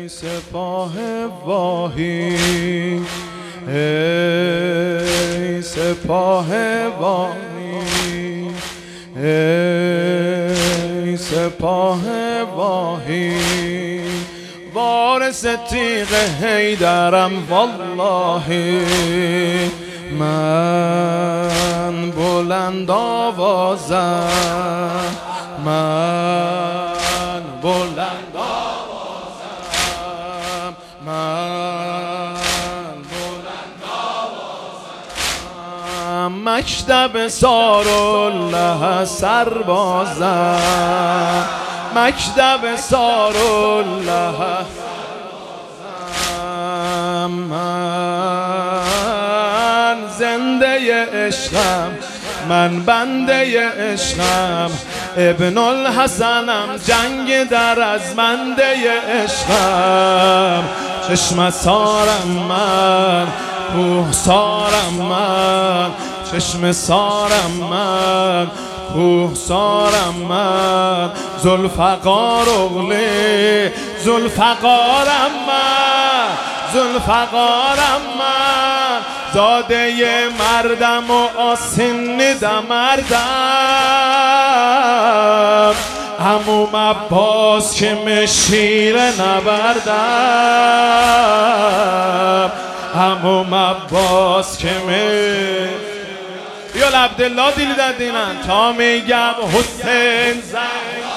سپاه واهی، ای سپاه واهی، ای سپاه واهی، وارث تیغ حیدرم والله. من بلند آوازم، من بلند آوازم، من بلند آوازم، مکتب سارالله سربازم، مکتب سارالله سربازم، من زنده عشقم، من بنده عشقم، ابن الحسنم، جنگ در از منده عشقم، چشم سارم من، کوه سارم من، چشم سارم من، کوه سارم من، ذوالفقار اغلی، ذوالفقارم من، ذوالفقارم من، زاده مردم و آسینیدم مردم، عموم عباس که مشیر نبردم، عموم عباس که یا عبدالله دیلی دادینن تا میگم حسین زن